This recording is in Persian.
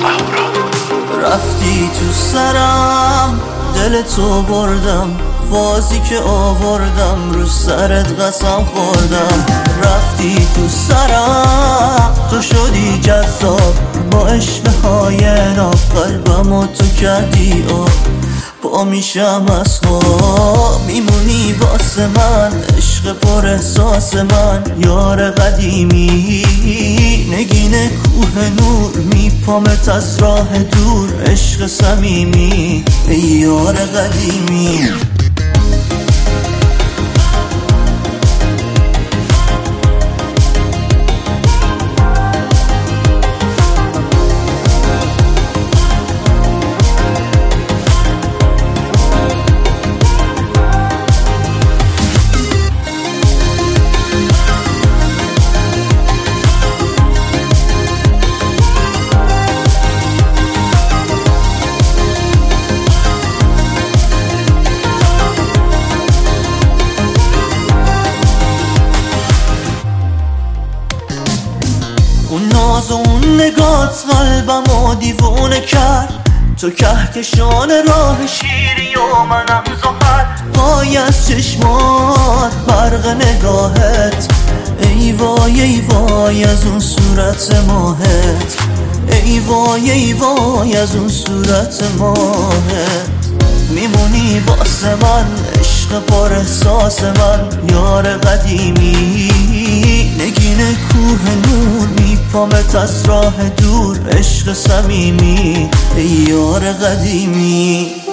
رفتی تو سرم، دل تو بردم، فازی که آوردم رو سرت قسم خوردم. رفتی تو سرم، تو شدی جذاب با عشقهای ناب، قلبمو تو کردی آب. پا میشم از خواب میمونی واسه من، عشق پر احساس من، یار قدیمی نگین کوه نور، میپامت از راه دور، عشق صمیمی ای یار قدیمی. اون ناز و اون نگات قلبمو دیوونه کرد، تو کهکشان راه شیری و منم زحل. وای از چشمات برق نگاهت، ای وای ای وای از اون صورت ماهت، ای وای ای وای از اون صورت ماهت. میمونی واسه من، عشق پر احساس من، یار قدیمی نگین کوه نور، میپامت از راه دور، عشق صمیمی ای یار قدیمی.